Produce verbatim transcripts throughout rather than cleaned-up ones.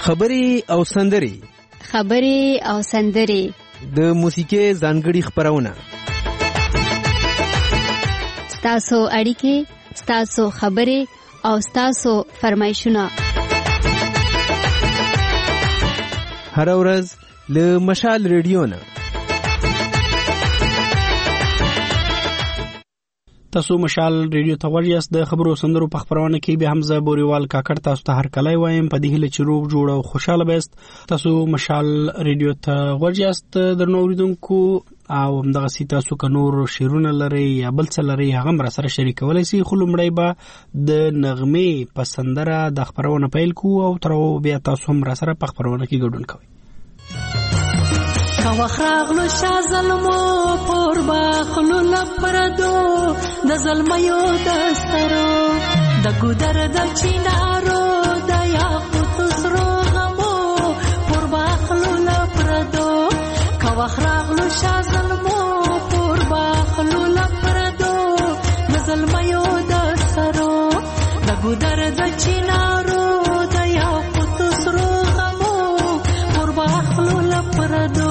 خبرې او سندرې خبرې او سندرې د موسیقۍ ځانګړي خبرونه ستاسو اړیکې ستاسو خبرې او ستاسو فرمایشونه هر ورځ له مشال ریډیو نه. تاسو مشال ریډیو ته ورجاست. د خبرو سندرو په خبرونه کې به حمزه بوریوال کاکړ تاسو ته هر کله وایم په دې هله چې روغ جوړ او خوشاله بست. تاسو مشال ریډیو ته ورجاست د نوریدونکو او همدغه سي تاسو که نور شیرونه لري یا بل څه لري هغه مر سره شریکولای شي. خو لمړی به د نغمې په سندره د خبرونه پیل کو او تر بیا تاسو هم را سره په خبرونه کې ګډون کوئ. کا وخراغلو شا ظلمو پور باخلو لپردو د ظلمیو دسترو د ګودر د چینارو د یاقوت سرو غمو پور باخلو لپردو کا وخراغلو شا ظلمو پور باخلو لپردو د ظلمیو دسترو د ګودر د چینارو د یاقوت سرو غمو پور باخلو لپردو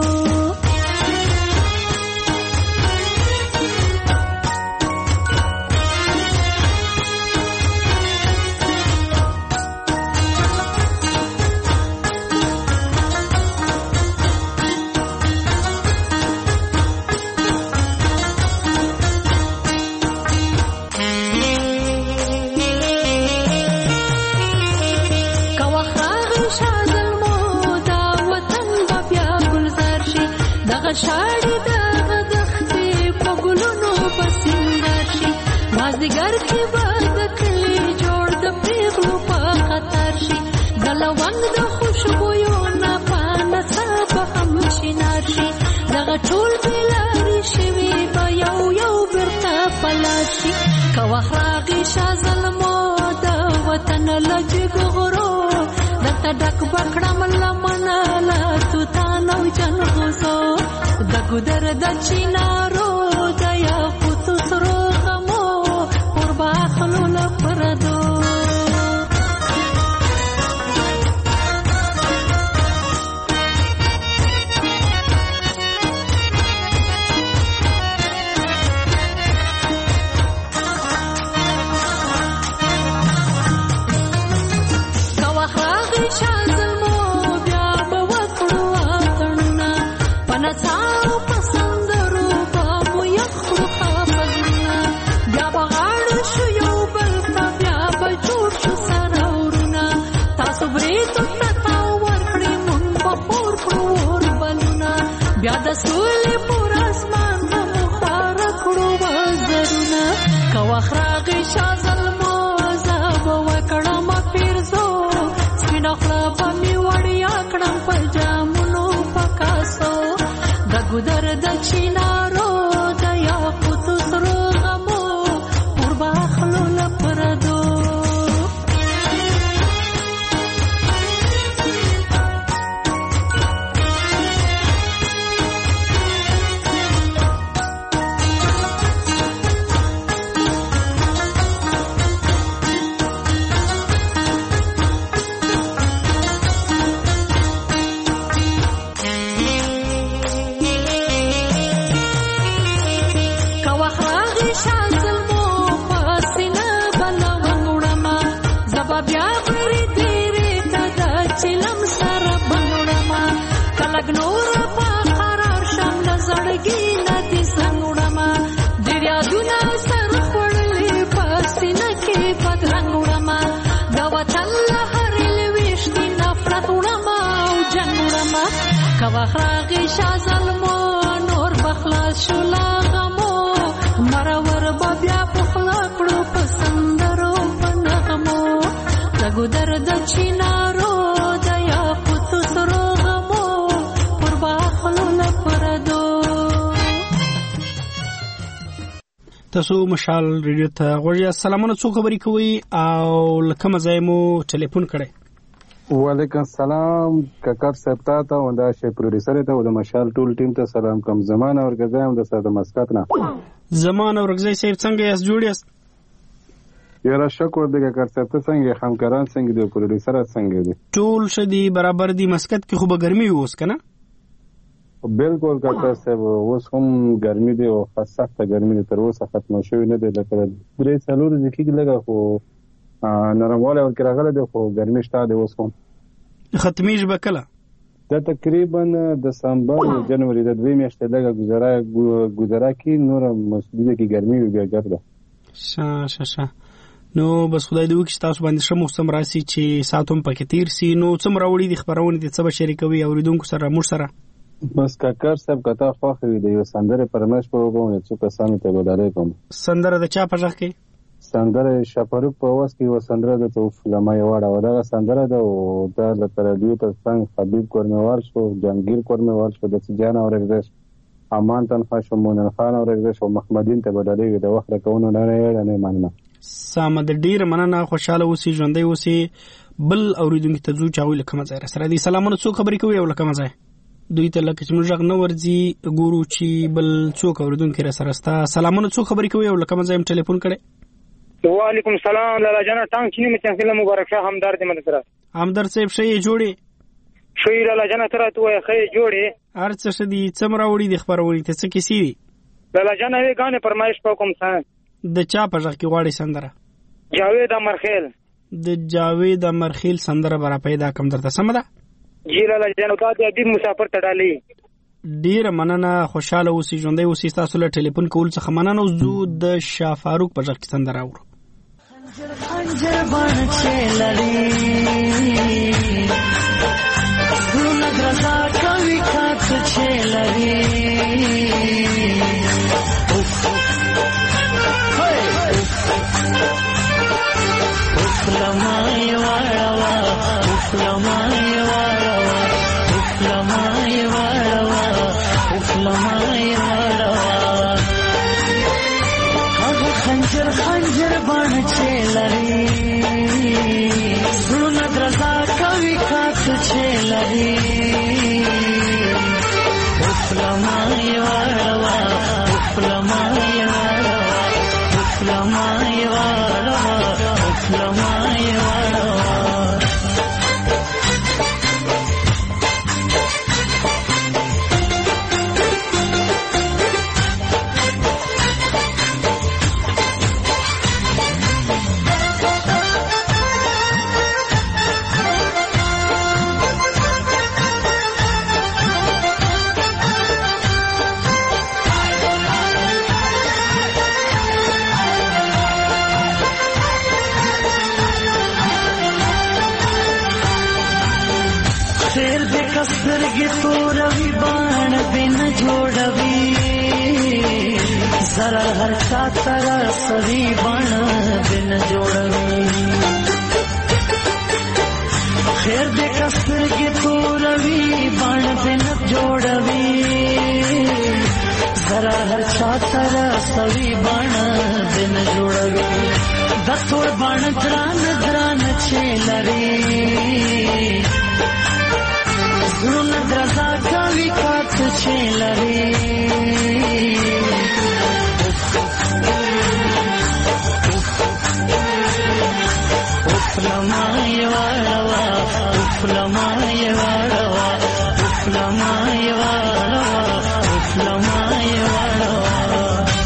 شاړې د دښتې په ګلونو پسندر شي مازدیګر کې به د کلي جوړ د پیغلو په خطر شي د لونګ د خوشبویو نه پانه به هم شینار شي دغه ټول بېلارې شوي به یو یو بیرته پلار شي که وخت راغی شا ظلمو د وطن له جګو غرو دلته ډک به کړم لمنه له توتان او جنغوزو د ګودر د چینارو د یاقوت سرو غمو پر باخلو لپردو بیا د سولې پر اسمان هم خواره کړو وزرونه که وخت راغی شا ظلمو زه به وکړم پیرزو سپینه خوله به مې وړیا کړم په جامونو په کاسو د ګودر د چینارو د یاقوت سرو غمو پر باخلو لپردو خراغی شا ظلمو نور بخلاص شو لاغمو مرور بیا پخلا کړو پسندرو پنغمو لګودر د چینارو د یاقوت سرو غمو پر باخلو لپردو. تاسو مشال ریډیو ته غوړیا سلامونه څو خبرې کوي او لکه مزایمو ټلیفون کړي. وعلیکم السلام کاکر صاحب ته او د شی پروډوسر ته او د مشال ټول ټیم ته سلام کوم. زمان اورګزای هم د ساده مسکات نه. زمان اورګزای صاحب څنګه یاست؟ جوړ یاست؟ یاره شکر دی کاکا صاحب ته څنګه همکاران څنګه دی پروډوسر څنګه دی ټول شدي برابر دي مسکت کې خو به ګرمي اوس کنه بالکل کاکا صاحب اوس هم ګرمي دی او سخته ګرمي دی تر اوسه ختمه شوې نه دی لکه درې څلور دقیقې لګه خو نرموالی ورکې راغلی دی خو ګرمي شته دی اوس هم ختمیږي به کله دا تقریبا دسمبر او جنوري د دوی میاشتې لګه ګذرا ګذرا کې نور مسجد کې ګرمي بیا ګرده شه شه شه نو بس خدای دې وکړي تاسو باندې ښه موسم راسي چې ساعت هم پکې تیر سي نو څومره وړي دي خبرونه دي څه به شریکوي اوریدونکو سره موږ سره بس کاکر صاحب کته خوښ وي د یو سندره پرمش په وګورئ چې کسانو ته بدلې کوم سندره د چا په ځخ کې سندره شپروک په واس کې و سندره د توف لمای واړه و دا سندره د او د لترډیو تر څنګه حبیب کورموال شو جنگیر کورموال شو د سجان اورګزش امان تنخوا شو مونن خان اورګزش او محمدین ته بدلې د وخت راکونو نه نه نه ماننه سامد ډیر مننه خوشاله اوسې ژوندۍ اوسې بل اوریدونکو ته ځو چاوي لکه مزه سره دي سلامونه څوک خبرې کوي او لکه مزه دوی ته لکه چې موږ نه ورځي ګورو چې بل څوک اوریدونکو را سره ستا سلامونه څوک خبرې کوي او لکه مزه هم ټلیفون کړي وعلیکم السلام لالا جان ټانګ چینی مې څنګه مبارک شه همدار دې مده سره همدار صاحب شې جوړي شې لالا جان تر ته وای خې جوړي ارڅ شه دي څمرا وړي د خبرونې ته څه کیسې دي لالا جان هغه غانه پرمایش په کوم څه د چا په ځخ کې واړی سندره جاوید امرخیل د جاوید امرخیل سندره برا پیدا کم درته سم ده جی لالا جان تا دې ادب مسافر تړالي ډیر مننه خوشاله اوسې ژوندۍ اوسې تاسو له ټلیفون کول څخه مننه او زو د شاه فاروق په ځخ کې سندره اورو خنجر بان چلری زونه درزا کوي کات چلری لمای واړوا لمای واړوا لمای واړوا لمای واړوا هغه خنجر خنجر بان چلری زړه درزا کوي کات چلری لمای واړوا لمای واړوا لمای واړوا لمای واړوا سترګې توروي باڼ بن جوړوي زرا هر چا تر سوي باڼ بن جوړوي خیر دې سترګې توروي باڼ بن جوړوي زرا هر چا تر سوي باڼ بن جوړوي د ټول باڼ دران دران چلري زړه درزا کوي کات چلري لمای واړوا لمای واړوا لمای واړوا لمای واړوا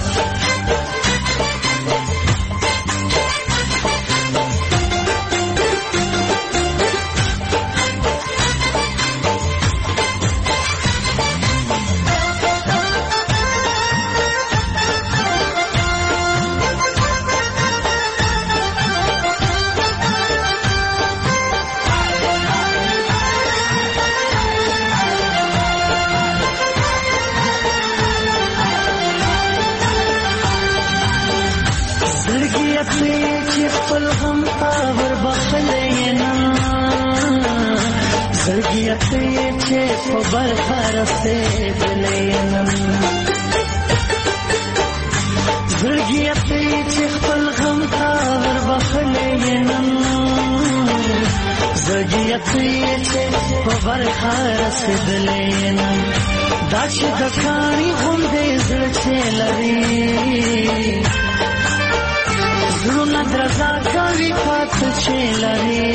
خبر فرسته بلینم زړګیته چې خپل غم تا ور بخلینم زړګیته چې خبر فرسته بلینم دا چې د کاری غوندې زړه چلري زړه رضا کوي پات چې لري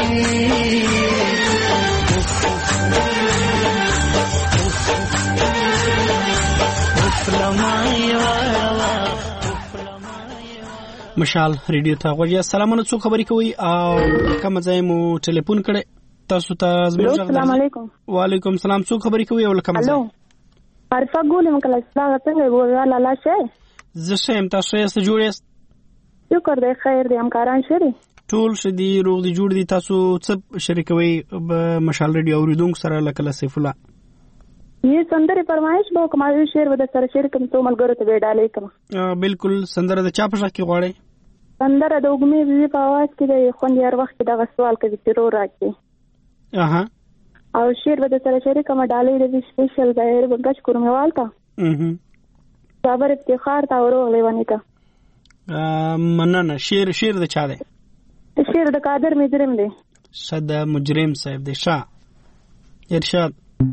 مشال ریډیو ته غوړیا سلامونه څو خبرې کوي او کوم ځای مو ټلیفون کړي تاسو ته زموږ السلام علیکم وعلیکم السلام څو خبرې کوي او کوم ځای الو عارفه ګولم کله څنګه څنګه وره لاله شه زه شم تاسو یې څه جوړ یاست شکر دې خیر دې همکاران شری ټول شدي روغ دي جوړ دي تاسو څه شریکوي مشال ریډیو اوریدونکو سره لکه سیف الله یہ سندره فرمایش بو کومه شعر ود سره شعر کوم ته ملګرو ته وډالې کوم بالکل سندره د چا په ځکه غواړي سندره د وګمې وی په आवाज کې د خوند یار وخت د سوال کوي چې رو راځي اها او شعر ود سره شعر کوم ډالې د سپیشل ظاهر بنګش کوموال تا اها صبر افتخار تا ورو لیوانی تا مننه شعر شعر د چا دی شعر د قادر مجرم دی صد مجرم صاحب دی شاه ارشاد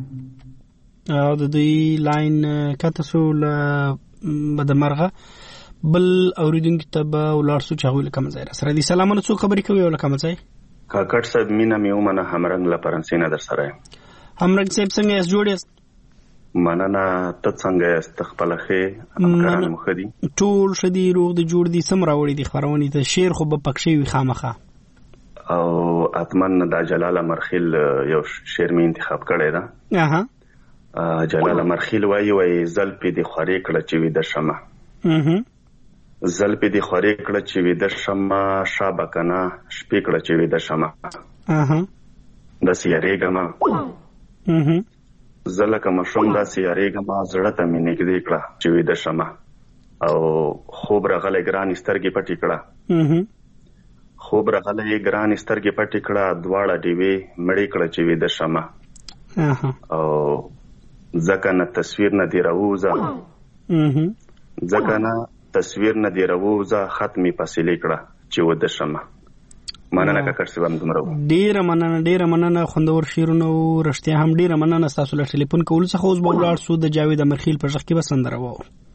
او د دوی لاین کته سو ل بدمرغه بل اوریدونکو ته به ولار سو چاوي لکه مزای سره دي سلامونه څو خبرې کوي ولکه مزای کاکټ صاحب مینا میومنه همرنګ لا پرنسینا در سره همرنګ صاحب څنګه اس جوړیس مننه ته څنګه است خپلخه همکاران مخدي ټول شدي روغ د جوړ دي سم راوړي دي خبرونه ته شیر خو به پکشي وي خامخه او اتمن دا جلال مرخیل یو شعر می انتخاب کړی دا اها جلال مرخیل وایي وایي زل په دي خوري کړه چې وي د شمه اها زل په دي خوري کړه چې وي د شمه شابکنه شپې کړه چې وي د شمه اها د سیارېګما اها زل کما شوم د سیارېګما زړه ته مې نګدې کړه چې وي د شمه او خوب راغله ګران سترګې پټې کړه اها خوب راغله ګران سترګې پټې کړه دواړه دیوي مړې کړه چې وي د شمه اها او ځکه نه تصویر نه دی راوځه اها ځکه نه تصویر نه دی راوځه ختمي فاصله کړه چې و د شمه مننه کاکړ سیوام دمرو ډیره مننه ډیره مننه خوندور شیرونه او رښتیا هم ډیره مننه تاسو له ټلیفون کول څخه اوس به ولاړ سو د جاوید امرخیل په ځخ کې به سندره وو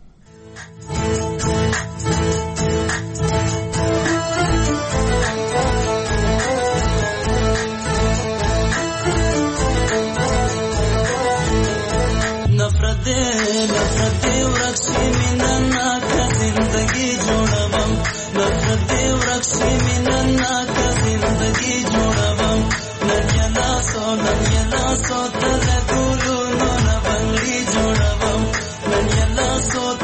نفرت نفرت ورکشي مینا کا زندگی جوړوم نفرت ورکشي مینا کا زندگی جوړوم نجنا سو نجنا سو تل ګلو نو نه بنگلي جوړوم نجنا سو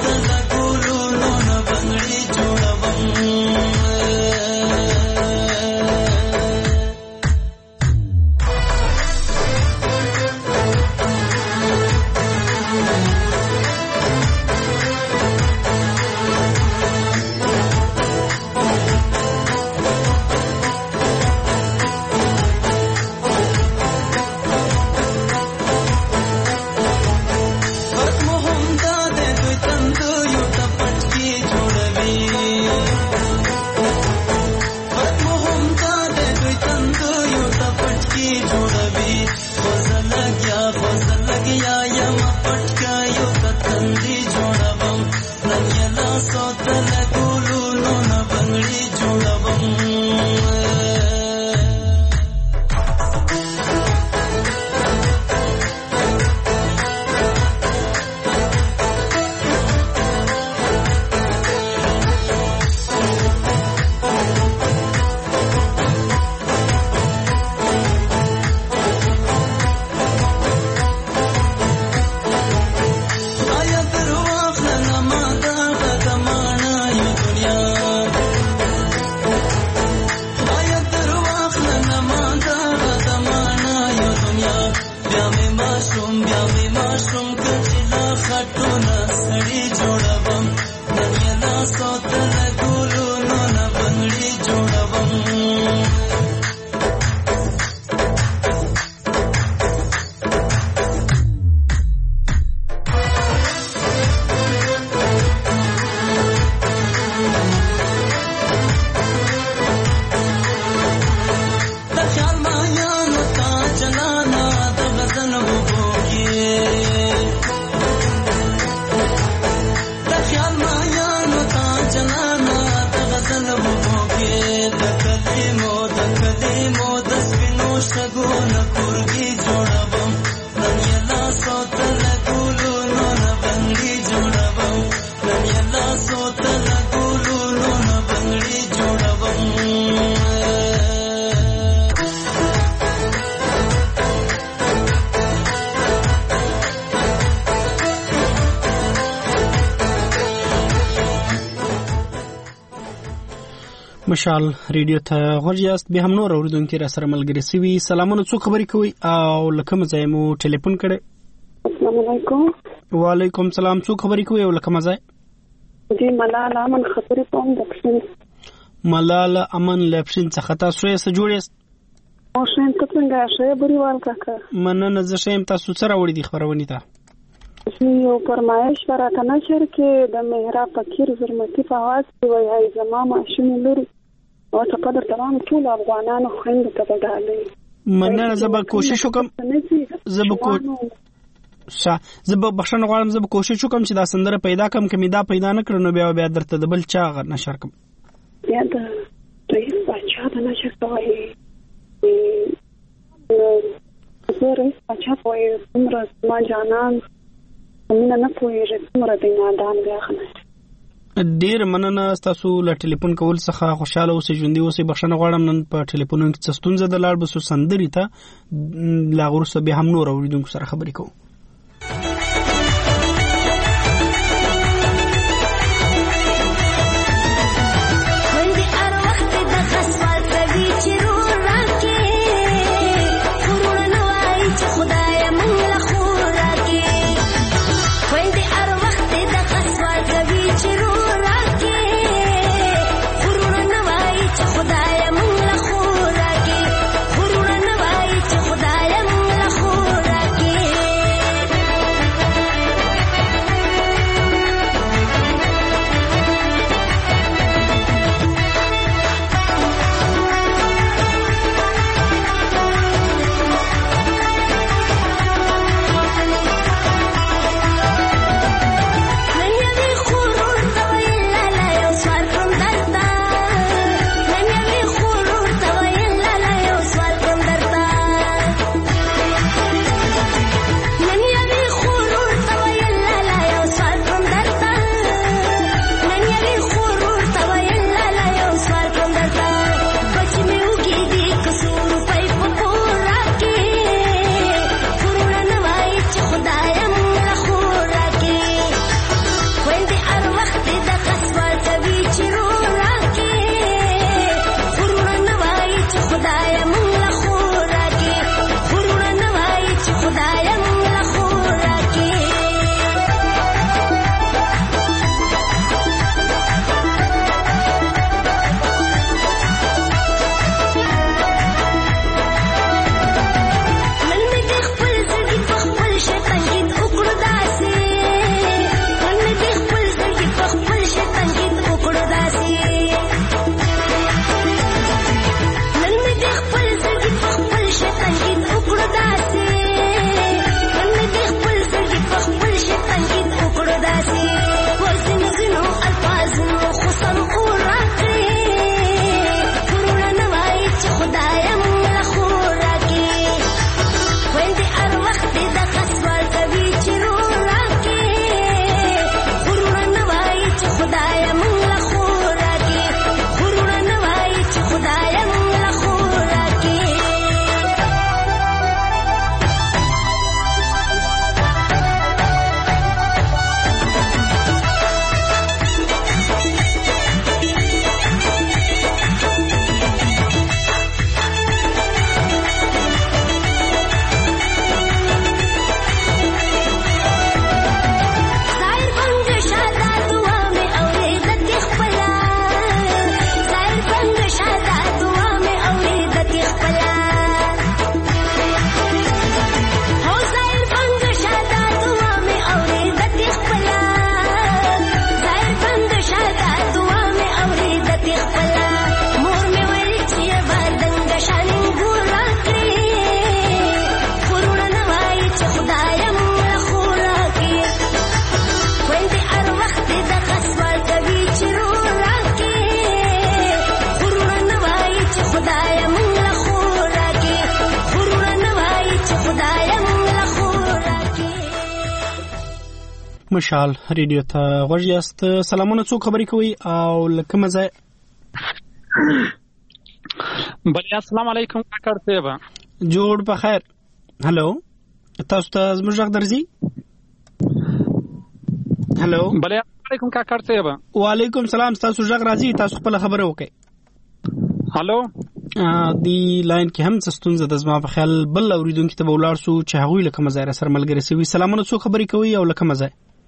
سګونه کورګي جوړوم نن یې لاسو ته لګولو نو نه بنګړي جوړوم نن یې لاسو ته لګولو نو نه بنګړي جوړوم مشال ریډیو ته غوړیاست به هم نور اوریدونکو را سره ملګری سوي سلامونه څو خبرې کوي او لکه مزه مو ټلیفون کړي السلام علیکم وعلیکم سلام څو خبرې کوي او لکه مزه جی ملال امن خبرې کوم د پښین ملال امن لپشین څخه تاسو یې سجوړیست او شین ته څنګه شې بریوال کاکا مننه زه شیم تاسو سره وړي دي خبرونه ته یو فرمایش راته نشر کې د مهراب فقیر زرمتی په आवाज کې وایي زما ماشوم لري او څه قدر تمام ټول افغانانو خويند ته بدالي مننه زه به کوشش وکم زه به کو شا زه به بخښنه غواړم زه به کوشش وکم چې دا سندره پیدا کم کمی دا پیدا نه کړنو بیا بیا درته د بل چا غر نشر کوم یا دا رئیس بچا د نشر کوي زه رئیس بچا کوي عمر ما جانان مینه نه پوهیږي څومره دی نادان بیا خنه ډیر مننه تاسو له ټلیفون کول څخه خوشاله اوسئ ژوندۍ اوسئ بخښنه غواړم نن په ټلیفونونو کې څه ستونزه د لاړ بسو سندري ته لا غوسه به هم نور اوریدونکو سره خبرې کوو مشال ریډیو ته غوږ یاست. سلامونه، څوک خبرې کوي او لکه مزه؟ بله السلام علیکم کاکړ صاحب. جوړ په خیر. هلو، تاسو ته زموږ غږ درځي؟ هلو. بله السلام علیکم کاکړ صاحب. وعلیکم سلام، تاسو غږ راځي، تاسو خپل خبره وکړئ. هلو. دی لاین کې هم څه ستونزه ده، زما په خیال بل اوریدونکو ته به ولاړ سو چې هغوی لکه مزه سره ملګري سوي. سلامونه، څوک خبرې کوي او لکه مزه؟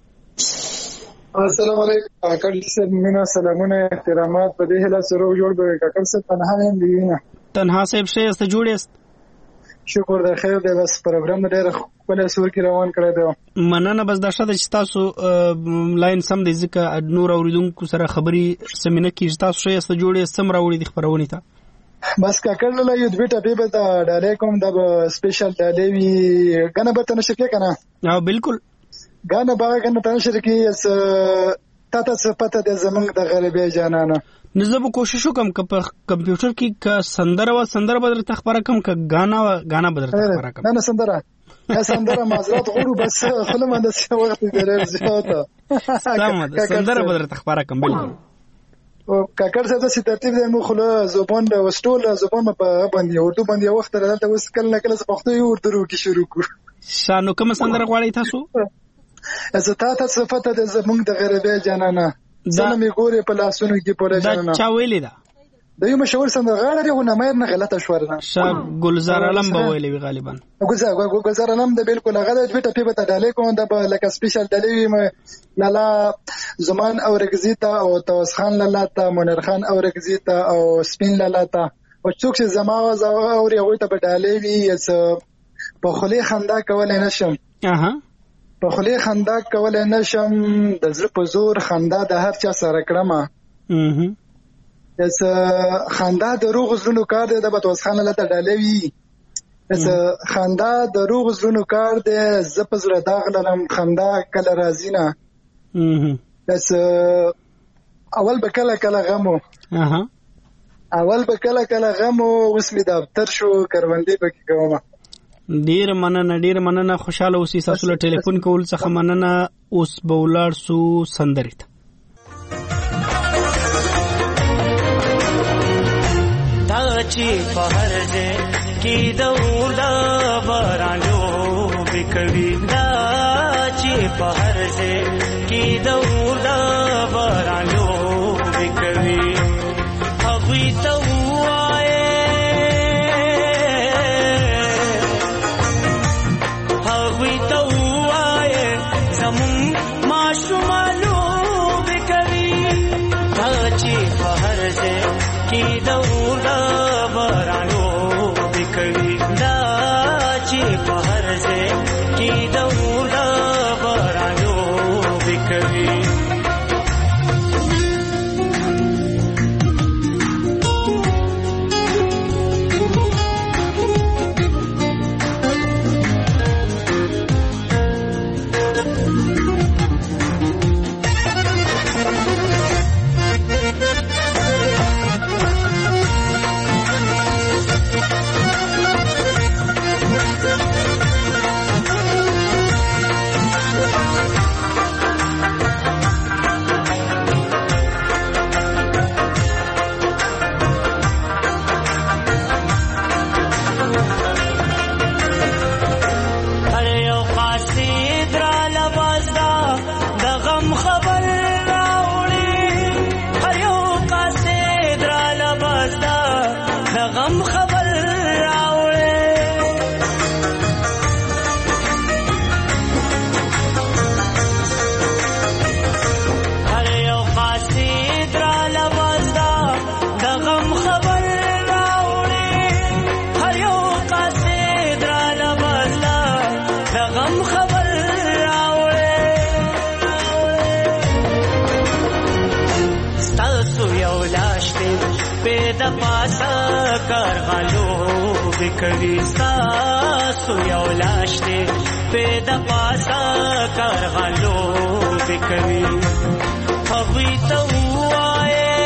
السلام علیکم کاکړ صاحب. مینا سلامونه احترامات په دې هله سره جوړ به کاکړ صاحب تنها نه دیونه تنها صاحب شه است جوړ است. شکر د خیر دی، بس پروګرام ډېر خپل سور کې روان کړی دی. مننه، بس دا شته چې تاسو لاین سم دی ځکه نور اوریدونکو سره خبري سمینه کې تاسو شه است جوړ است سم راوړي د خبرونه ته. بس کاکړ له یو د بیٹا به دا ډالې کوم د سپیشل ډالې وی غنه به تنه شکه کنه. ها بالکل غنه باغ غنه تنه شکه اس تاسو څه پته د زمنګ د غریبې جانانه. نزه به کوشش وکم ک په کمپیوټر کې ک سندره و سندره بدر تخبره کم ک غانا و غانا بدر تخبره کم. نه نه سندره نه سندره معذرت غوړو بس خلم اند څه وخت ډېر زیاته. سندره بدر تخبره کم بالکل. او کاکړ صاحب چې ترتیب دی مو خله زبان د وستول زبان په باندې اردو باندې وخت راځي اوس کله نه کله پښتو یو اردو کې شروع کو. شانو کوم سندره غواړی تاسو؟ از تا ته صفته د زمونږ د غریبې جانانه زنه می ګوري په لاسونو کې پوره جانانه. دا چا ویلی دا؟ د یو مشهور سندرغاړی دی، خو نامه نه غلطه شو ورنه. شاه ګلزار علم به ویلی وی غالبا. ګلزار ګلزار علم د بالکل هغه د ټویټر په بتا ډالې کوم د لکه سپیشل ډالې لالا زمان او رگزیتا او توس خان لالا تا منیر خان او رگزیتا او سپین لالا تا او څوک چې زما او ریوي ته ډالې وی په خلی خندا کولای نشم. اها په خلی خندا کولای نشم د زړه په زور خندا د هر چا سره کړم. اها اس خندا د روغ زړونو کار دی د بتوس خان لاله ته ډالې وی. اس خندا د روغ زړونو کار دی، زپزړه داغ لرم خندا کله راځي نه. اها اس اول به کله کله غمو. اها اول به کله کله غمو اوس می دفتر شو کروندې پکې کومه. ډیر مننه ډیر مننه، خوشاله اوسئ. تاسو له ټلیفون کول څخه مننه. اوس به ولاړ سو سندرې ته. دا چې په هر ځای کې د اور د بارانو بکوي، دا چې په هر ځای کې د اور د بارانو بکوي، هغوی ته کوي تاسو یو لاش دې په د پاسا کارغالو وکوي، هغوی ته وایي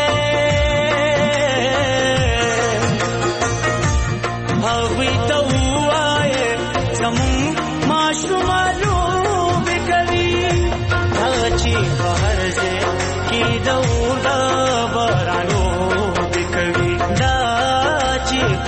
هغوی ته وایي زمون ماشومانو وکوي،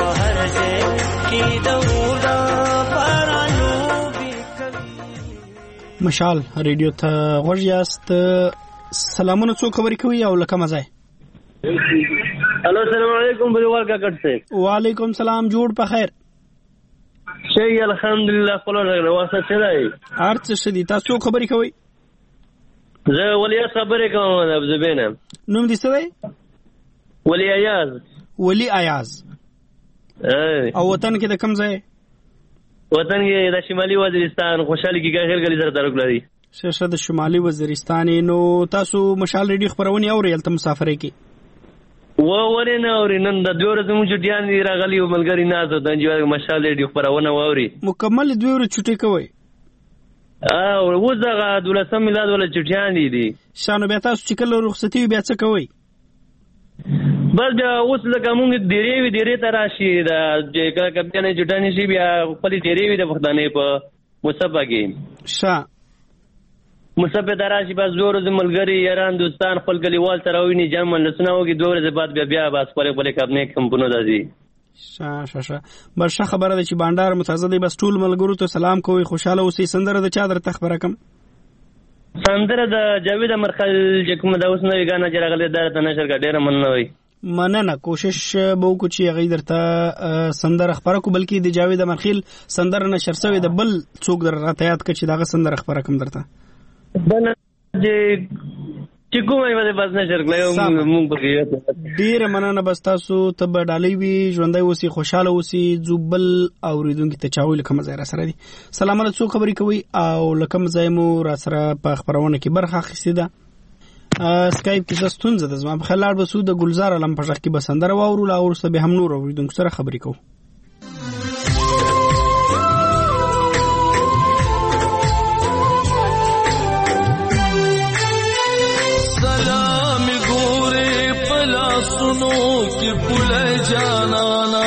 په هر ځای کې د اودا بارانو بیکوي. مشال ریډیو ته غوږ یاست. سلامونه، څوک خبرې کوي او له کومه ځای؟ الو السلام علیکم بریوال کاکړ صاحب. وعلیکم سلام، جوړ په خیر؟ شي الحمدلله. خپل واسه څه دی؟ هر څه ښه دي. تاسو څوک خبرې کوئ؟ زه ولیعت خبرې کوم د ابوظبي نه. نوم دې څه دی؟ ولی ایاز. ولی ایاز. او وطن کې د کوم ځای؟ وطن کې د شمالي وزیرستان. خوشحالي کې غیر غلی سره تعلق لري. شه د شمالي وزیرستان. نو تاسو مشال ریډیو خبرونه اورئ؟ الته مسافرې کې و ورې نه اوري. نن د دوه ورځې مو چټیان دي راغلي او ملګری نه ته د مشال ریډیو خبرونه اوري. مکمل دوه ورځې چټي کوي؟ او اوس دغه دولسم میلاد ولا چټیان دي دي شانو بیا تاسو چې کله رخصتي بیا څه کوي؟ بس بیا اوس لکه مونږ ډېرې وي ډېرې ته راشي د کله کبیانې چټانې شي بیا خپلې ډېرې وي د پښتانې په مصبه کې ښه مصبه ته راشي. بس دوه ورځې ملګري یاران دوستان خپل کلیوال سره وویني جمع مجلسونه وکړي. دوه ورځې بعد بیا بیا بس خپلې خپلې کمپنۍ کمپنو ته ځي. ښه ښه ښه بس ښه خبره ده چې بانډار متازه دی. بس ټول ملګرو ته سلام کوئ، خوشحاله اوسئ. سندره د چا درته خبره کم؟ سندره د جاوید امرخیل چې کومه ده اوس نوې ګانا چې راغلې ده ته نشر کا ډېره مننه وي. مننه. کوشش به وکړو چې هغې درته سندره خپره کړو، بلکې د جاوید امرخیل سندره نشر شوې ده. بل څوک در راته یاد کړه چې دغه سندره خپره کړم درته؟ چې کومه یې بس نشر کړی مونږ پکې. ډېره مننه. بس تاسو ته به ډالۍ وي، ژوندی اوسئ، خوشحاله اوسئ. ځو بل اورېدونکي ته چا وایي له کومه ځای را سره دي. سلام علیکم، څوک خبرې کوئ او له کوم ځای مو را سره په خپرونه کې برخه اخیستې ده؟ سکایپ کې څه ستونزه ده؟ زما په خیال لاړ به سو د ګلزار علم په غږ کې به سندره واورو، لا وروسته بیا هم نور اورېدونکو سره خبرې کوو. सुनो कि पुले जाना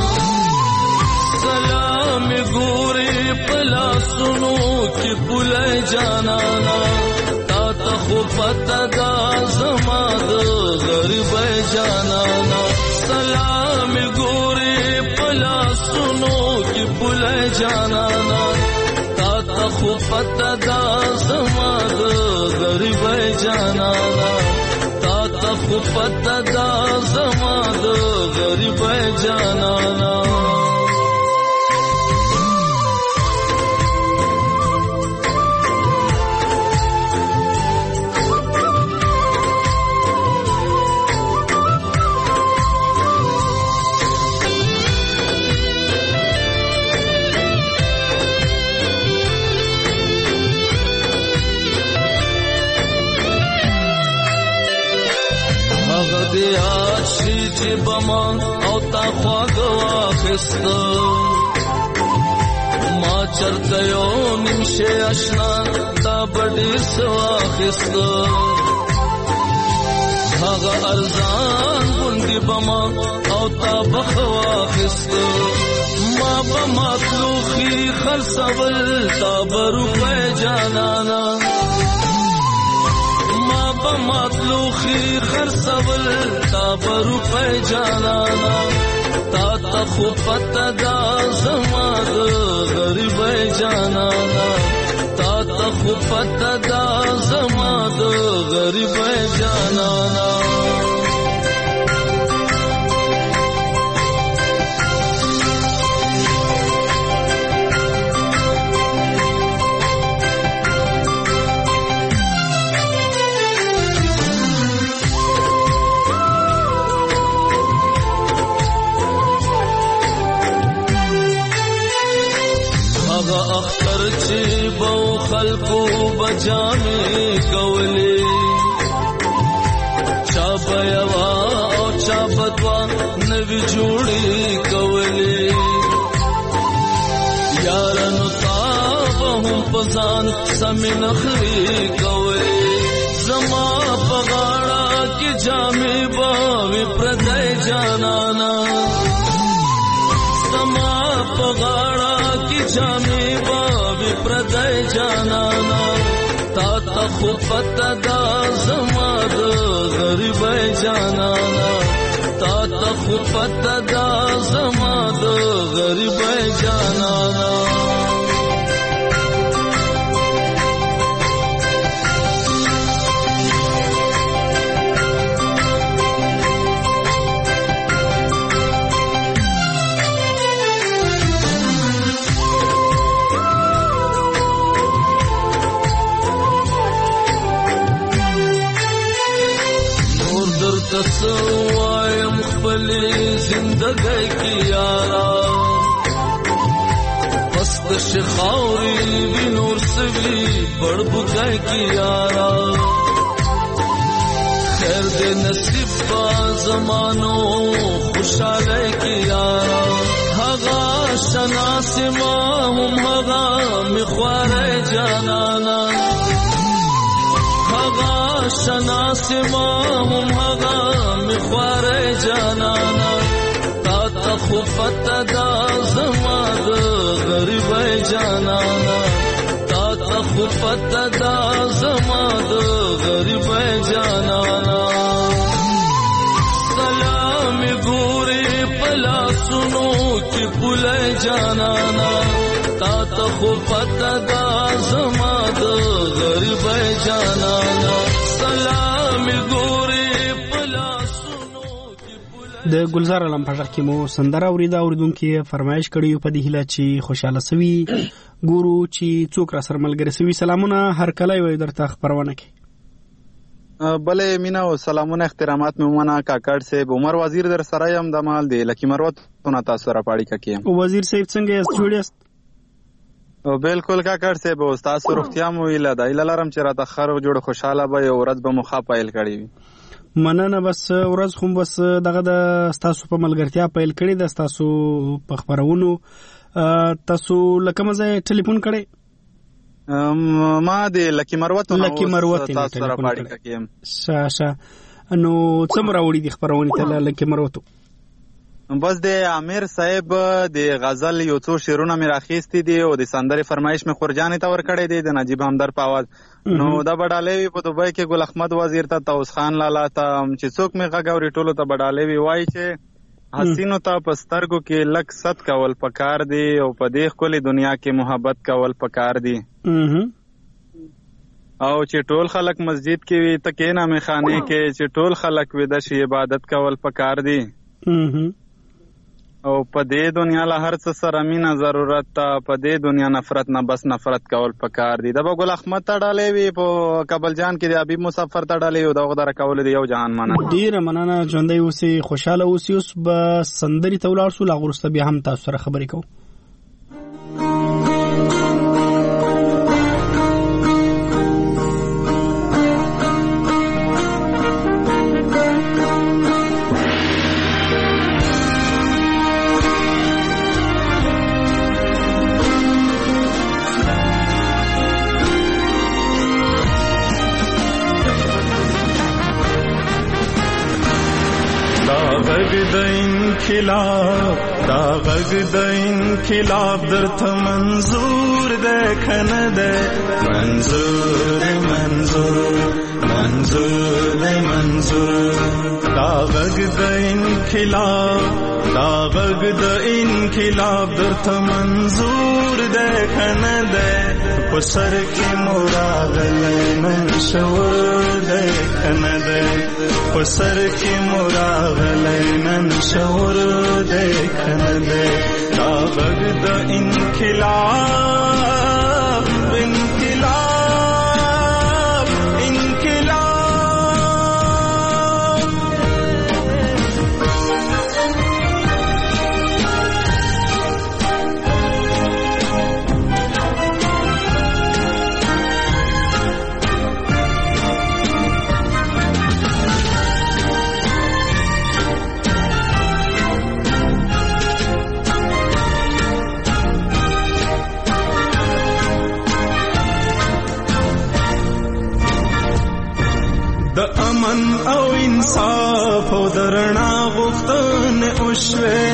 सलाम गोरे पला सुनो कि पुले जाना तात खुफत दा जमाद गरीब जाना सलाम गोरे पला सुनो कि पुले जाना तात खुफत दा जमाद गरीब जाना खुफत दा जमाद गरीब जानाना بما او تا خواږه واخسته ما چرته یو نمشه اشنا تا بډې سواخسته هغه ارزان ګوندې بما او تا بخواخسته ما بما تلوخي خرڅول تا بروپه جانانا مطلوخي خرڅول تا بروپه جانانا تا تا خفت دا زماد غریب جانانا تا تا خفت دا زماد غریب جانانا خلقو بجامې کولې چا بيوا او چا بدوا نوی جوړې کولې یارانو تابهم پسان سمې نخري کولې زما پغاړه کې جامې باوي پردای جانانا زما پغاړه کې جامې پردای جانانا تا تا خفت دا زماد غریب جانانا تا تا خو پته دا زما د غریبۍ جانانا تسوایم خپلی زندگی کی یارا پست شخاوری بی نور سوی بڑ بکای کی یارا خیر دے نصیب با زمانو خوشحالی کی یارا هغا شناس ما هم هغا مخوار جانانا هغا شناس ما هم هغا مخوار جانانا تا تا خفت دا زما د غریبۍ جانانا تا تا خفت دا زما د غریبۍ جانانا سلام ګوري پلا سنو کی پولای جانانا تا تا خفت دا زما د غریبۍ جانانا سلام ګوري پلا سنو د ګلزار علم په ځکه مو سندره اوریدا اوریدونکو فرمایش کړی په دې هله چې خوشاله سوي ګورو چې څوک را سره ملګری سوي سلامونه هر کله وي درته خبرونه کوي بله مینا او سلامونه احترامات مې ومنه کاکړ صاحب عمر وزیر در سره یم د مال دی لکی مروت نه تاسو را پاړی کیم وزیر صاحب څنګه یې جوړیست او بالکل کاکړ صاحب او تاسو روغتیا مو ویله د ایلالرم چې را تخر جوړ خوشاله به او ورځ به مخه پایل کړی مننه بس ورځ خو بس دغه د تاسو په ملګرتیا پایل کړی د تاسو په خبرونو تاسو لکه مزه ټلیفون کړی ما د لکی مروت لکی مروت تاسو را پاړی کیم شاشه نو څومره وړي د خبرونه ته لکی مروت بس د امیر صاحب د غزل یو څو شعرونه مې راخېستي دي او د سندرې فرمایش مې خورجانې ته ورکړی دی د نجیب همدرد په اواز نو دا بډالې وي په دوبۍ کې ګل احمد وزیر ته طاووس خان لالا ته چې څوک مې غږ اوري ټولو ته بډالې وي وایي چې حسینو ته په سترګو کې لږ صد کول پکار دی او په دې ښکلې دنیا کې محبت کول پکار دی او چې ټول خلک مسجد کې وي ته کېنه میخانې کې چې ټول خلک ویده شي عبادت کول پکار دی او په دې دنیا له هر څه سره مینه ضرورت ته په دې دنیا نفرت نه بس نفرت کول پکار دی د ګل احمد ته ډالې وي په کابل جان کې د حبیب مسافر ته ډالې او دغه در کول دی یو جهان مننه ډیره مننه ژوندۍ اوسې خوشاله اوسې اوس به سندري ته ولاړ شو لا غوسته بیا هم تاسو سره خبرې کوو انقلاب دا غږ د انقلاب درته منظور ده کنه ده منظور ده منظور منظور ده منظور دا غږ د انقلاب دا غږ د انقلاب درته منظور ده کنه ده په سر کې مراغله من شور ده کنه ده په سر کې مراغله من شور ده کنه ده دا غږ د انقلاب انقلاب انقلاب د امن او انصاف او درنا غوښتنه وشوه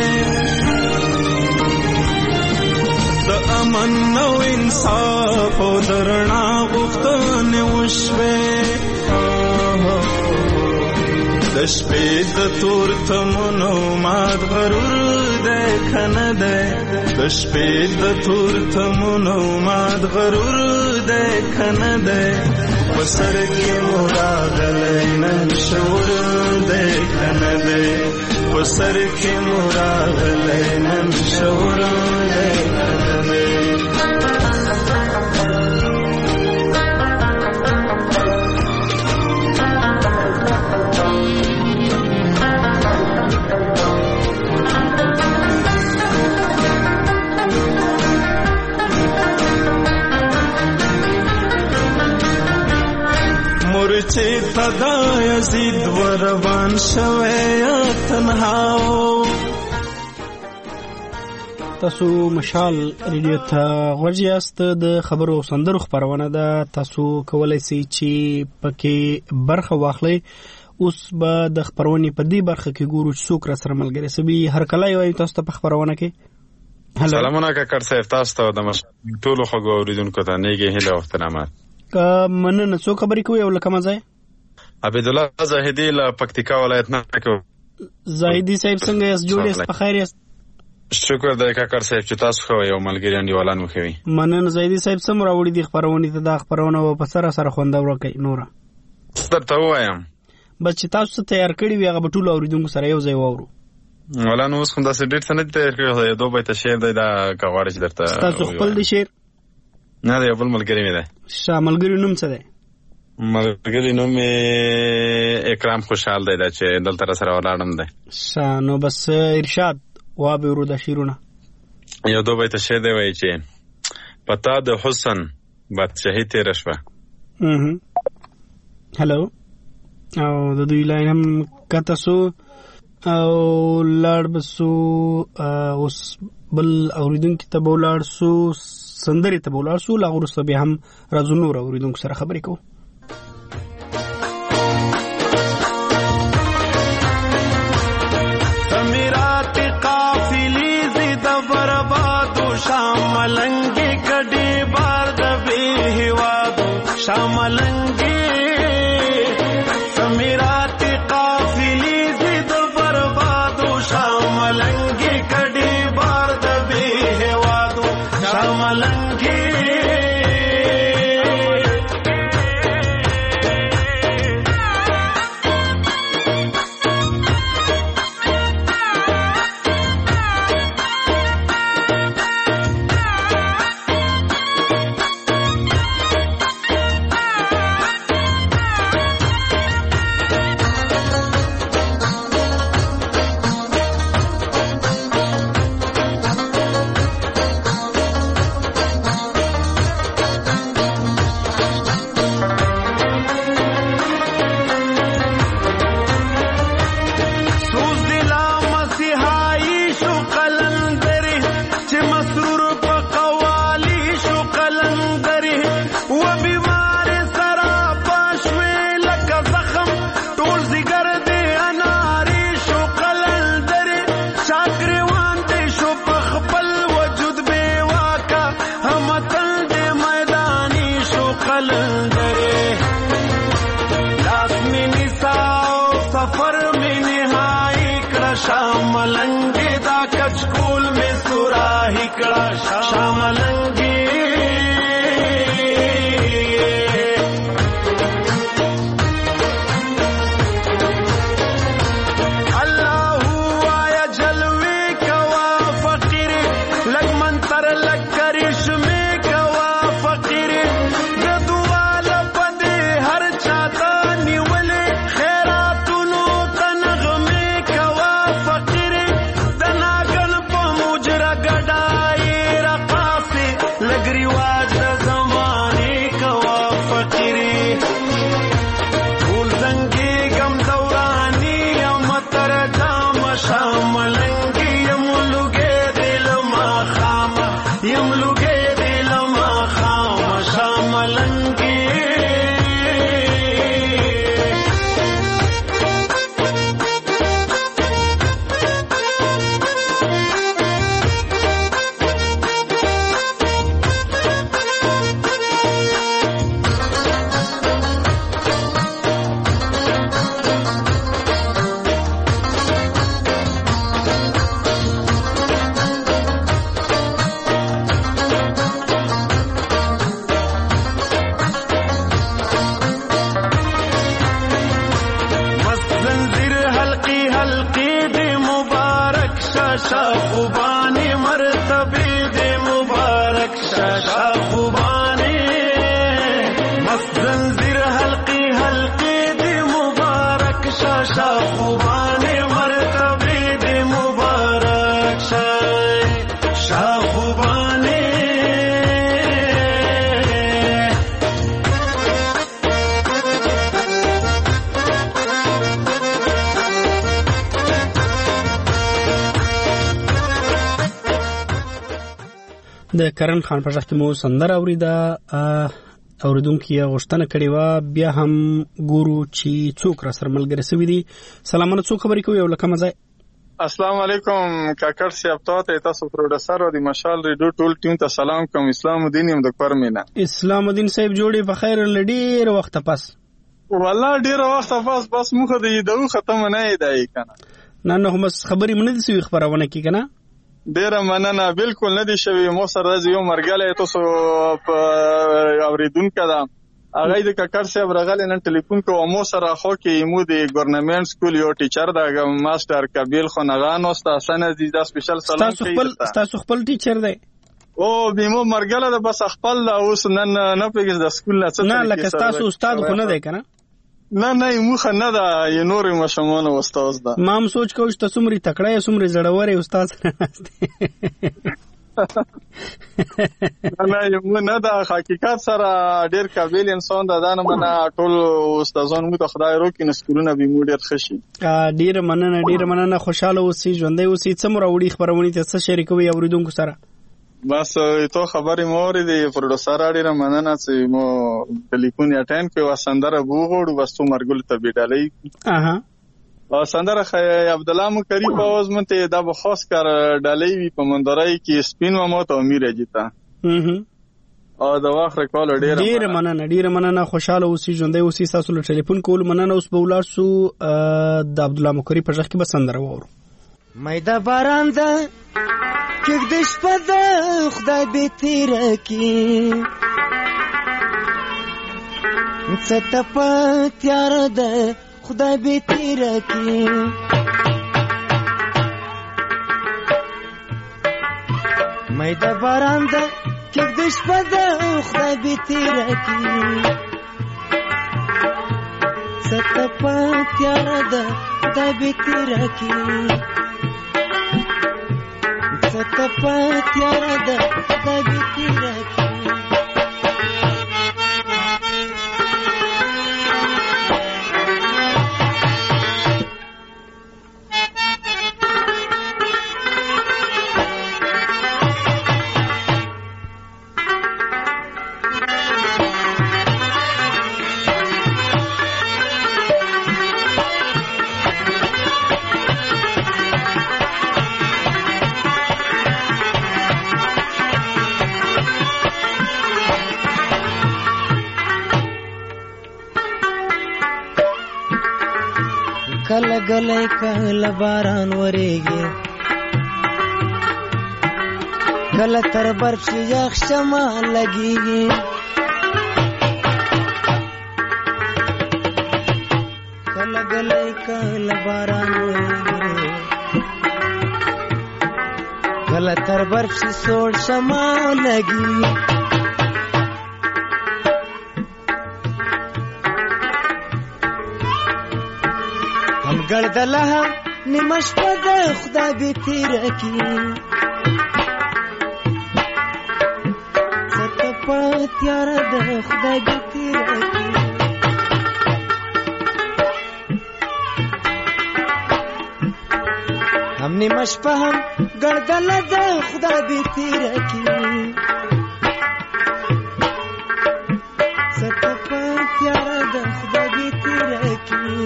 د امن او انصاف او درنا غوښتنه وشوه د د شپې د تور تمونو مات غرور دی کنه دی د شپې د تور تمونو مات غرور دی کنه دی په سر کې مو راغلی نن شعور دی کنه دی په سر کې مو راغلی نن شعور دی کنه دی چې تدا یزید وروان شوی تنهاو. تاسو مشال ریډیو ته غوږ یاست. د خبرو او سندرو خبرونه ده. تاسو کولای شئ چې پکې برخه واخلئ. اوس به د خبرونې په دې برخه کې ګورو چې څوک را سره ملګری سوي. هر کله یو تاسو ته په خبرونه کې سلامونه کاکړ صاحب. تاسو ته د ټولو خوږو اوریدونکو ته نیږي هیله او احترامات. مننه. څو خبرې کوي او لکه مزه عبدالله زاهدی له پکتیکا ولایت نه کو. زاهدی صاحب څنګه یاست؟ جوړ یاست؟ په خیر یاست؟ شکر دی کاکړ صاحب چې تاسو خو یو ملګری انډیوالان مخوي. مننه. زاهدی صاحب سم راوړي دي خبرونه ته. دا خبرونه په سره سره خوندور کوي. نور درته وایم بس چې تاسو تیار کړی وي هغه ټول اوریدونکو سره یو ځای واورو. ولا نو اوس خو دا ډېر څه نه تیار کړی. دوه بیت شعر دی دا کاوړ چې درته تاسو خپل دی شعر نه دی. بل ملګری مې دی. شاملګری نوم څه دی؟ ملګری نوم مې اکرام خوشحال دی. دا چې دلته سره ولاړم دی. شانو بس ارشاد وابه ورو د شیرونه یو دوه بیت شعر دی وایي چې پتا د حسن بادشاہي تیر شوه. هلو او د دوی لاین هم کته سو او لاړ بسو. اوس بل اوریدونکو ته به ولاړ سو. سندرې ته به ولاړ سو. لا وروسته بیا هم راځو نور اوریدونکو سره خبرې کوو. سمیرات قافلی زید بربادو شاملنگی کډی بار د به هوادو شاملنگی سمیرات قافلی زید بربادو شاملنگی کډی بار د به هوادو شاملنگی شاملنگی دا کچکول میں سوراہی کڑا شاملنگی اللہ آیا جلوے کوا فقیر لگ منتر لگ کرشمے کوا فقیر گدوال پدے ہر چاہتا نیولے خیراتونو تنغمے فقیر دناگن پا مجرا گڑائی را خوبانی مرتبه دی مبارک شا خوبانی مست زنجیر حلقی حلقی دی مبارک شا شا خوبانی مرتبه دی مبارک شا شا خوبانی د کرن خان په ځخ کې مو سندره اوریده اوریدونکو یې غوښتنه کړې و بیا هم ګورو چې څوک را سره ملګری سوي دي. سلامونه، څوک خبرې کوي او له کومه ځای؟ السلام علیکم کاکړ صاحب، ته تاسو پروډوسر او د مشال ریډیو ټول ټیم ته سلام کوم. اسلام الدین یم د کورمینا. اسلام الدین صاحب جوړې په خیر لډیر وخت پس. والله ډیر وخت پس بس موږ د دې ختم نه دی کنه. نه نه هم خبرې مونږ دي سوي خبرونه کی کنه. ډیر مننه، بالکل نه دی شوی. مو سره یو مرګاله تاسو په اوریدونکو دا هغه د کاکړ صاحب راغلی نن ټلیفون کوم. مو سره خو کې مو د ګورنمنت سکول یو ټیچر دا ماستر کبیل خنغان او تاسو نه دي دا سپیشل سلام کوي. تاسو خپل تاسو خپل ټیچر دی او بیمو مرګاله د بس خپل اوس نن نه پیګز د سکول نه څه نه لکه تاسو استاد خو نه دی کنه. نه نه موخه نه ده یو نور مشمونه استاد ده. ما هم سوچ کوم چې تاسو مری تکړه یې سمري زړور یې استاد نه یو نه ده حقیقت سره ډیر قابل انسان ده. دا نه منه ټول استادان مو ته خدای روکي نسکولونه به مو ډیر خشي. ډیر مننه ډیر مننه، خوشاله اوسئ، ژوندۍ اوسئ. څه مو راوړي خبرونه ته څه شریکوي اوریدونکو سره؟ بس تو خبرې مورې دی پروډوسر اړه مننه چې مو ټلیفون اټینډ کړو. سندره بوغړو بس تو مرګل ته بیډالې اها او سندره خی عبد الله مکری په اوس منته دا به خاص کر ډالې وی په مندرای کې سپین و مو ته امیر جیتا اها او دا واخره کول ډیر ډیر مننه ډیر مننه، خوشاله اوسئ، ژوندۍ اوسئ. تاسو له ټلیفون کول مننه. اوس به ولار سو د عبد الله مکری په ځخ کې به سندره وورو. مېدا باران ده کېږ د شپه ده خدای به تیره کړي څه ته په تیاره ده خدای به تیره کړي مېدا باران ده کېږ د شپه ده خدای به تیره کړي څه ته په تیاره ده خدای به تیره کړي ته په تیاره ده خدای به تیره کړي کله گلے کله باران وریږي کله تر برف یخ شمه لګيږي کله گلے کله باران وریږي کله تر برف سوړ شمه لګيږي ګردله نیمه شپه ده خدای به تیره کړي څه ته په تیاره ده خدای به تیره کړي هم نیمه شپه هم ګردله ده خدای به تیره کړي څه ته په تیاره ده خدای به تیره کړي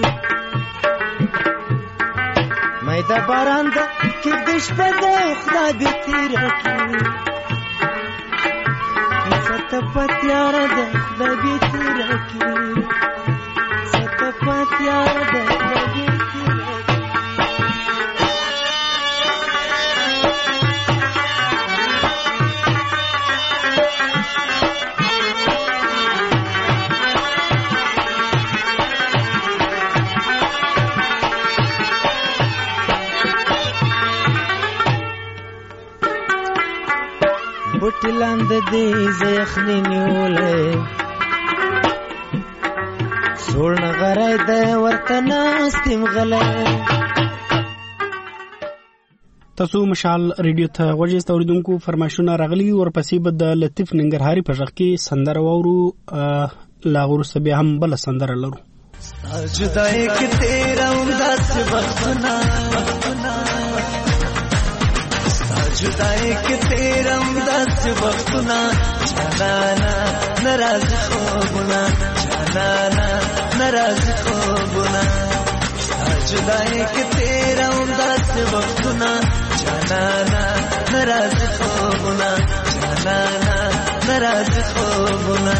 مېدا باران ده کېږ د شپه ده خدای به تیره کړي څه ته په تیاره ده خدای به تیره کړي څه ته په تیاره ده خدای به تیره کړي بوټي لاندې دې زه یخني نیولی سوړ نغری دی ورته ناست یم غلی. تاسو مشال ریډیو ته غوږ یاست اورېدونکو. فرمایشونه راغلي ورپسې به د لطیف ننګرهاري په غږ کې سندره واورو. لا وروسته بیا هم بله سندره لرو. ستا جدای کې تېروم داسې وختونه ستا جدای کې تېروم داسې وختونه جانانه نه راځي خوبونه جانانه نه راځي خوبونه ستا جدای کې تېروم داسې وختونه جانانه نه راځي خوبونه جانانه نه راځي خوبونه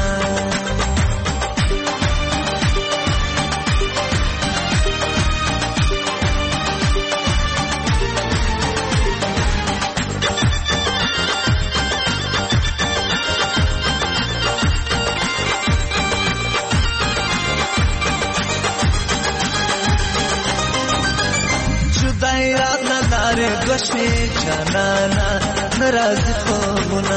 گوشی جانانا ناراض خوبنا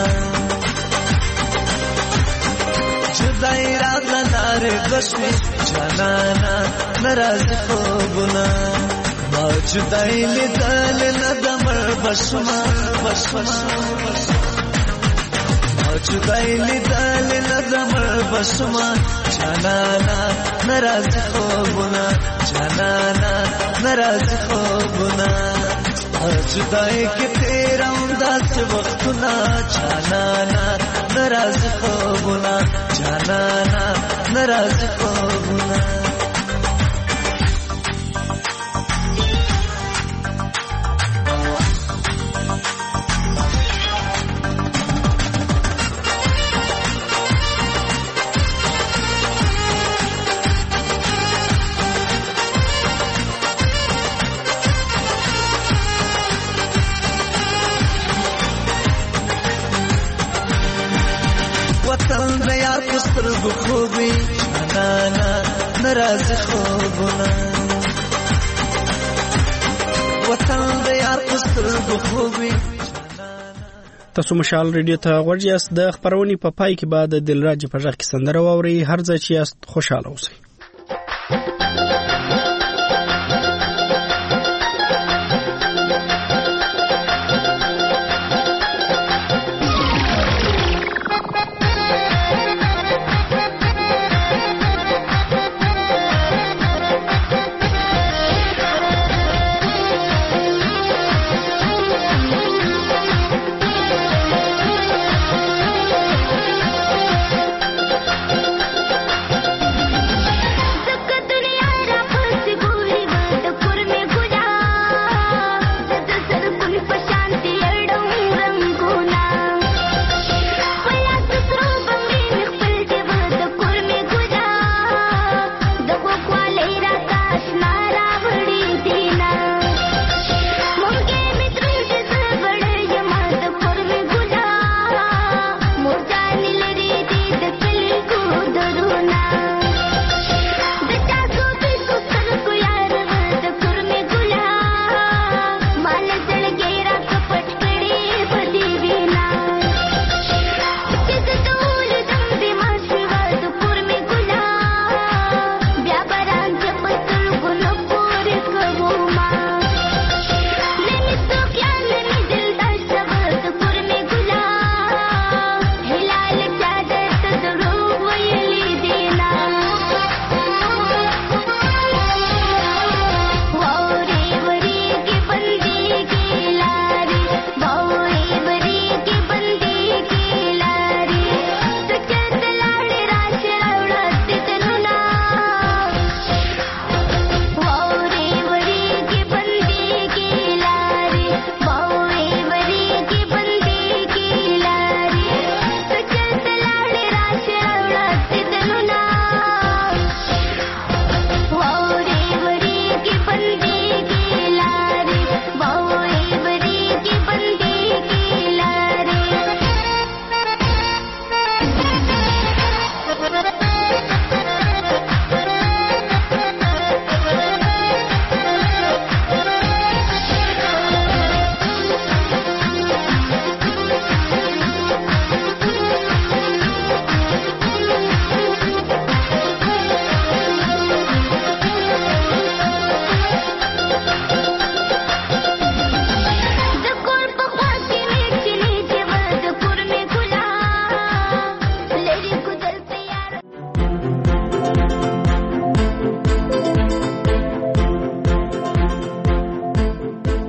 جدائی رات ندار گوشی جانانا ناراض خوبنا ما جدائی لیدل ندمر بشما بشما ما جدائی لیدل ندمر بشما جانانا ناراض خوبنا جانانا ناراض خوبنا جدائی کې تیروم داسې وختونه جانانا ناراض خوبونه جانانا ناراض خوبونه خوبی جانانا ناراض خوبونه وطن د یار پسترګو خوبی. تاسو مشال ریډیو ته غوږ یاست. د خبرونې په پای کې بعد د دلراج په غږ کې سندره واوري. هر ځای چې یاست خوشاله اوسئ. دنیا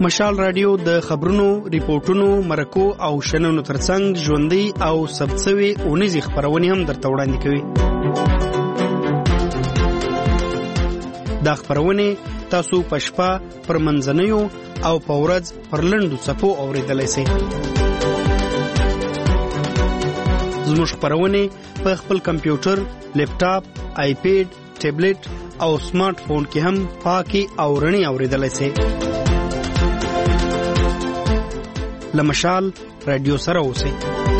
مشال رادیو د خبرونو، ریپورتونو، مرکو او شننو ترڅنګ ژوندۍ او ثبت شوي اونیزې خپرونې هم درته وړاندې کوي. دا خپرونې تاسو په شپه، پر منځنیو او په ورځ پر لنډو څپو اورېدلی سئ. زموږ خپرونې په خپل کمپیوټر، لیپټاپ، آیپیډ، ټابلیټ او سمارټ فون کې هم پاکي او رڼې اورېدلی سئ. له مشال رادیو سره اوسئ.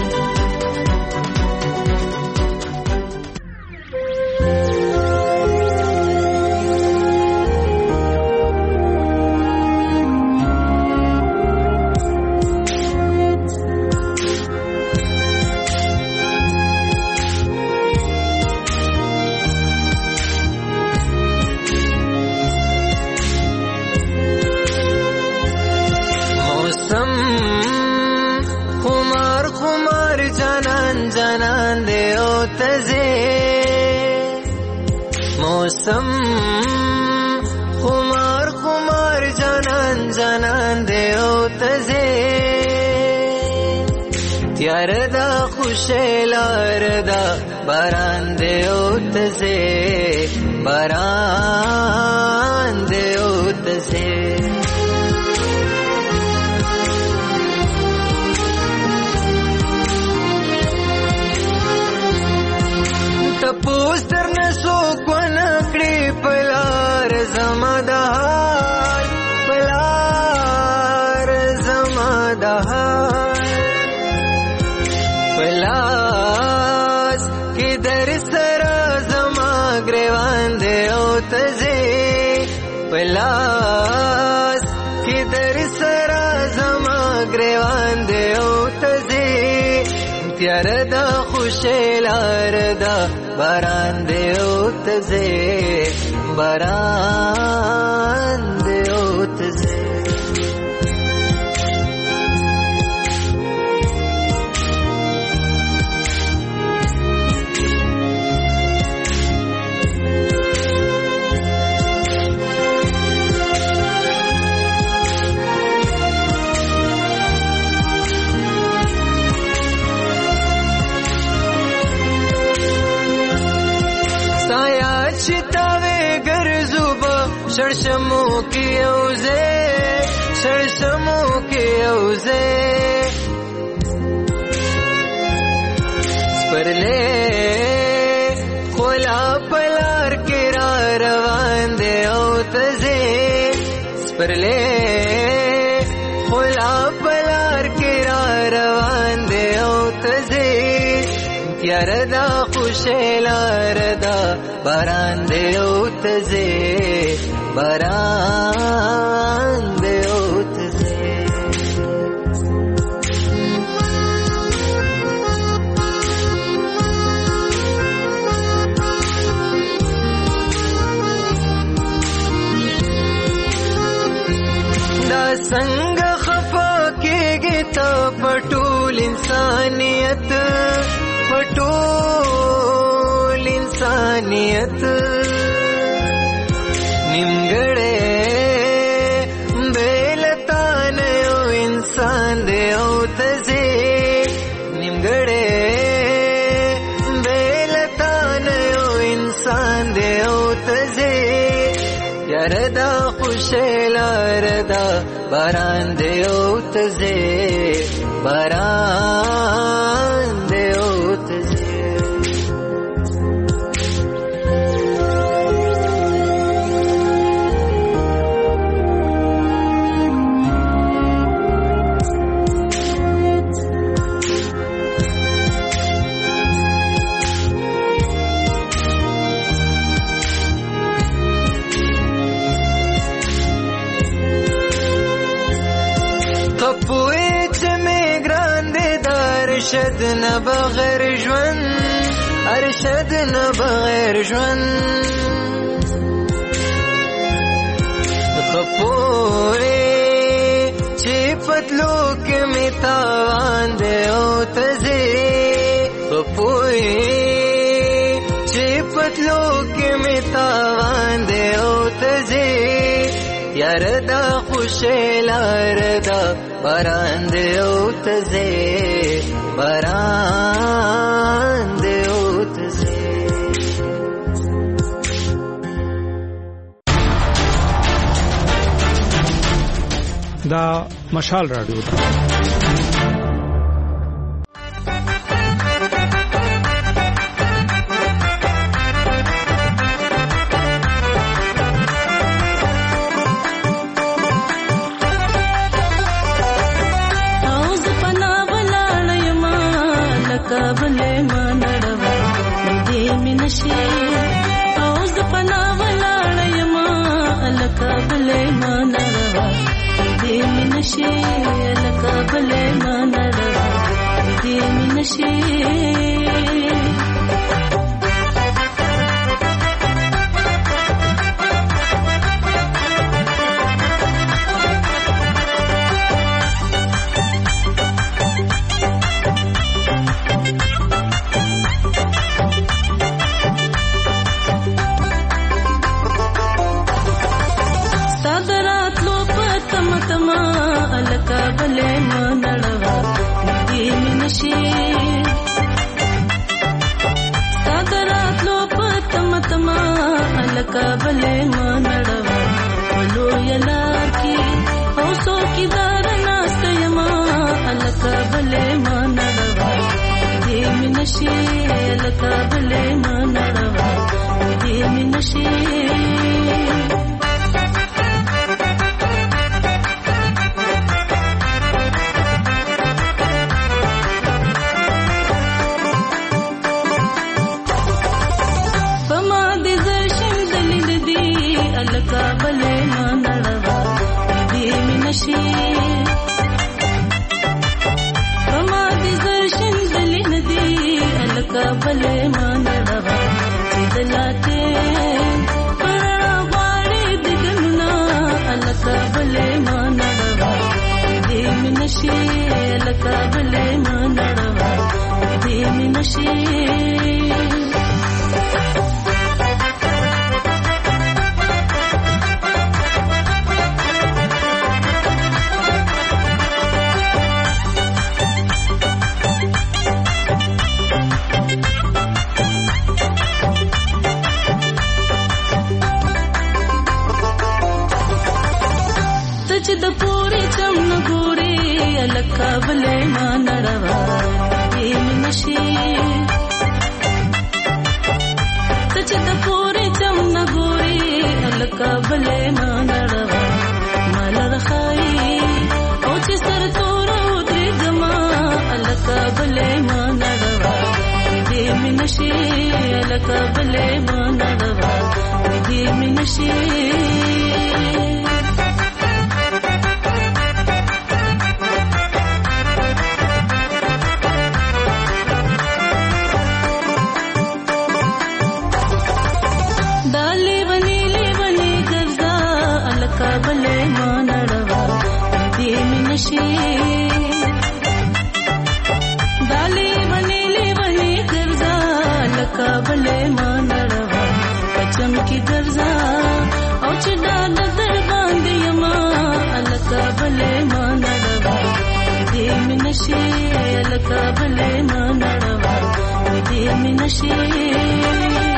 موسم خمار خمار جانان جانان دے او تزے تیار دا خوشیلار دا باران دے او تزے باران دے او تزے تپوس در نسو کنکڑی پلار زمدہار پلار زمدہار پلاس کی در سرا زما گریوان دے او تزے پلاس کی در سرا زما گریوان دے او تزے تیار دا خوشیلار دا باران دے او تزے باران دے او تزے شرشمو کی اوزے شرشمو کی اوزے سپرلے خولا پلار کرا روان دے او تزے سپرلے خولا پلار کرا روان دے او تزے تیار دا خوشیلار دا باران دے او تزے باران دے او تزے دا سنگ خفا کے گیتا پٹول انسانیت پٹول انسانیت निमगड़े बेलतान ओ इंसान दे ओ तजे निमगड़े बेलतान ओ इंसान दे ओ तजे यारदा खुशेलारदा बारान दे ओ तजे बारान दे ओ तजे ارشد نه بغیر ژوند ارشد نه بغیر ژوند خپورې چې پتلو کې می تاوان دی او تزه خپورې چې پتلو کې می تاوان دی او تزه یار دا خوش خوشیلار دا باران دی او تزه باران دی او تزه دا مشال رادیو دا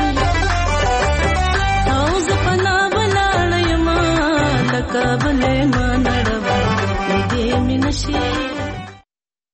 Kabale